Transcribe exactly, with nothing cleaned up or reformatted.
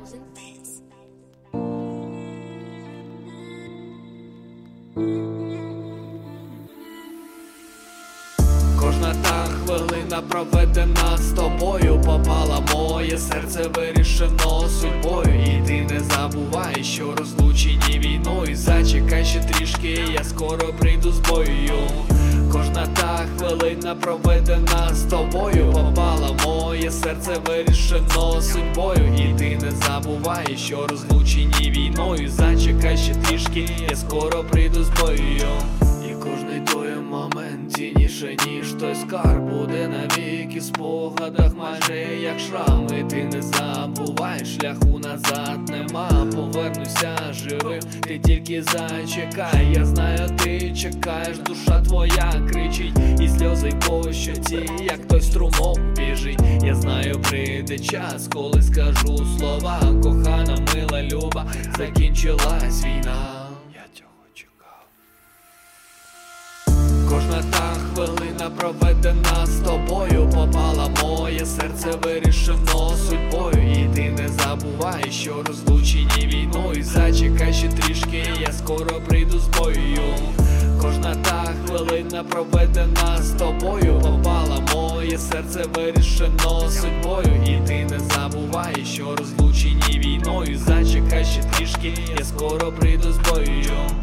thousand beats. Кожна та хвилина проведена з тобою, попала моє серце, вирішено судьбою. І ти не забувай, що розлучені війною. Зачекай ще трішки, я скоро прийду з бою. Кожна та хвилина проведена з тобою, попала моє серце, вирішено судьбою. І ти не забувай, що розлучені війною. Зачекай ще трішки, я скоро прийду з бою. І кожний той момент цінніше, ніж той скарб, буде навіки в спогадах, майже як шрам. І ти не забувай, шляху назад нема. Повернуся живим, ти тільки зачекай. Я знаю, ти чекаєш, душа твоя кричить, і сльози по щоці, як той струмок біжить. Я знаю, прийде час, коли скажу слова: кохана, мила, люба, закінчилась війна. Кожна та хвилина проведена з тобою, попала моє серце, вирішено судьбою. І ти не забувай, що розлучені війною. Зачекай ще трішки, я скоро прийду з бою. Кожна та хвилина проведена з тобою, попала моє серце, вирішено судьбою. І ти не забувай, що розлучені війною. Зачекай ще трішки, я скоро прийду з бою.